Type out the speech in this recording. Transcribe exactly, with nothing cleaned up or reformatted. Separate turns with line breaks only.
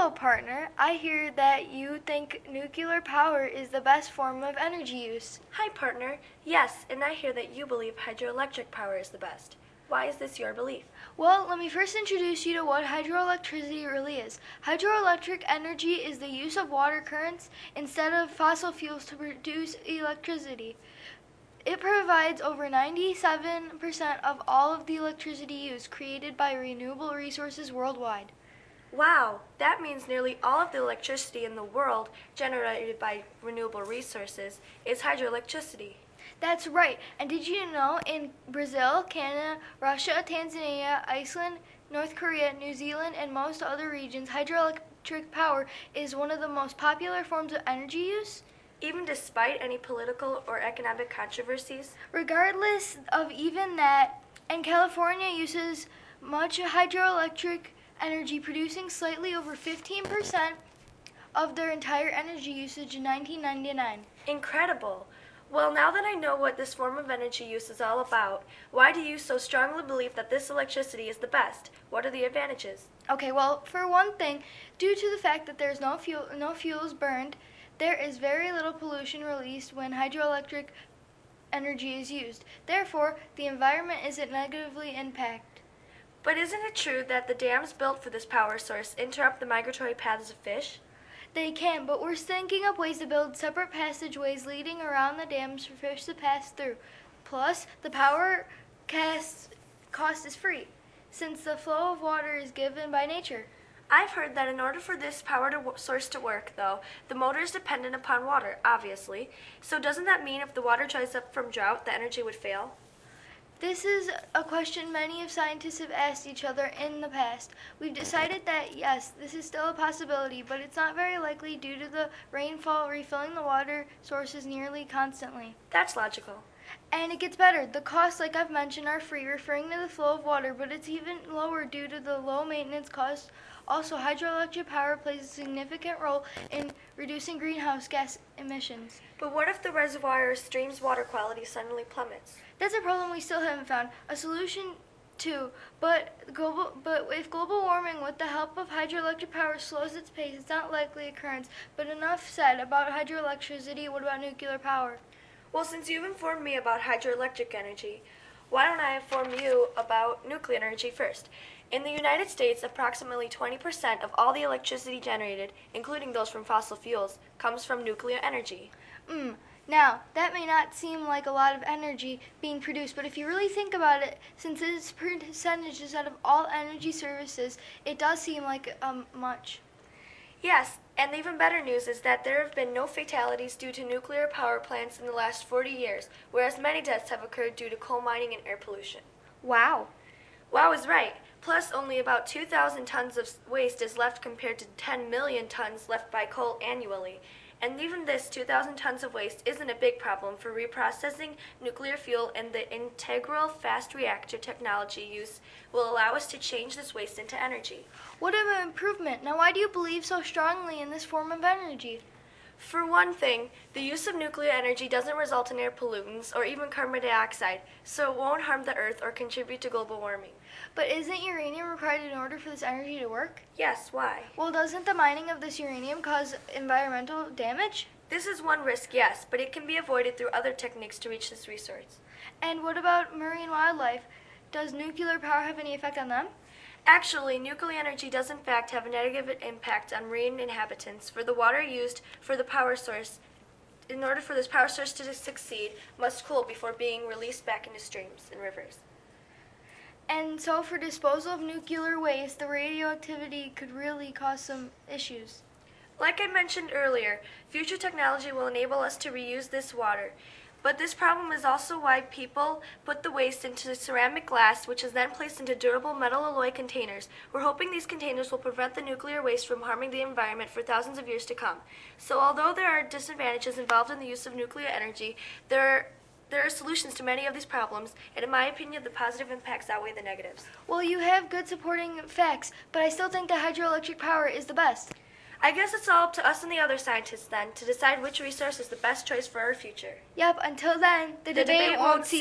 Hello, partner. I hear that you think nuclear power is the best form of energy use.
Hi, partner. Yes, and I hear that you believe hydroelectric power is the best. Why is this your belief?
Well, let me first introduce you to what hydroelectricity really is. Hydroelectric energy is the use of water currents instead of fossil fuels to produce electricity. It provides over ninety-seven percent of all of the electricity used created by renewable resources worldwide.
Wow, that means nearly all of the electricity in the world generated by renewable resources is hydroelectricity.
That's right. And did you know in Brazil, Canada, Russia, Tanzania, Iceland, North Korea, New Zealand, and most other regions, hydroelectric power is one of the most popular forms of energy use?
Even despite any political or economic controversies?
Regardless of even that, and California uses much hydroelectric energy, producing slightly over fifteen percent of their entire energy usage in nineteen ninety-nine.
Incredible. Well, now that I know what this form of energy use is all about, why do you so strongly believe that this electricity is the best? What are the advantages?
Okay, well, for one thing, due to the fact that there's no fuel, no fuels burned, there is very little pollution released when hydroelectric energy is used. Therefore, the environment isn't negatively impacted.
But isn't it true that the dams built for this power source interrupt the migratory paths of fish?
They can, but we're thinking up ways to build separate passageways leading around the dams for fish to pass through. Plus, the power cast cost is free, since the flow of water is given by nature.
I've heard that in order for this power to source to work, though, the motor is dependent upon water, obviously. So doesn't that mean if the water dries up from drought, the energy would fail?
This is a question many of scientists have asked each other in the past. We've decided that yes, this is still a possibility, but it's not very likely due to the rainfall refilling the water sources nearly constantly.
That's logical.
And it gets better. The costs, like I've mentioned, are free, referring to the flow of water, but it's even lower due to the low maintenance costs. Also, hydroelectric power plays a significant role in reducing greenhouse gas emissions.
But what if the reservoir or stream's water quality suddenly plummets?
That's a problem we still haven't found a solution to, but global, but if global warming with the help of hydroelectric power slows its pace, it's not likely occurrence. But enough said about hydroelectricity. What about nuclear power?
Well, since you've informed me about hydroelectric energy, why don't I inform you about nuclear energy first? In the United States, approximately twenty percent of all the electricity generated, including those from fossil fuels, comes from nuclear energy.
Mm. Now, that may not seem like a lot of energy being produced, but if you really think about it, since its percentages out of all energy services, it does seem like um, much.
Yes, and the even better news is that there have been no fatalities due to nuclear power plants in the last forty years, whereas many deaths have occurred due to coal mining and air pollution.
Wow.
Wow is right. Plus, only about two thousand tons of waste is left compared to ten million tons left by coal annually. And even this two thousand tons of waste isn't a big problem for reprocessing nuclear fuel, and the integral fast reactor technology use will allow us to change this waste into energy.
What an improvement. Now, why do you believe so strongly in this form of energy?
For one thing, the use of nuclear energy doesn't result in air pollutants or even carbon dioxide, so it won't harm the earth or contribute to global warming.
But isn't uranium required in order for this energy to work?
Yes, why?
Well, doesn't the mining of this uranium cause environmental damage?
This is one risk, yes, but it can be avoided through other techniques to reach this resource.
And what about marine wildlife? Does nuclear power have any effect on them?
Actually, nuclear energy does in fact have a negative impact on marine inhabitants, for the water used for the power source, in order for this power source to succeed, must cool before being released back into streams and rivers.
And so for disposal of nuclear waste, the radioactivity could really cause some issues.
Like I mentioned earlier, future technology will enable us to reuse this water. But this problem is also why people put the waste into ceramic glass, which is then placed into durable metal alloy containers. We're hoping these containers will prevent the nuclear waste from harming the environment for thousands of years to come. So although there are disadvantages involved in the use of nuclear energy, there are, there are solutions to many of these problems, and in my opinion, the positive impacts outweigh the negatives.
Well, you have good supporting facts, but I still think that hydroelectric power is the best.
I guess it's all up to us and the other scientists then to decide which resource is the best choice for our future.
Yep, until then, the,
The
debate,
debate
won't
won't
cease.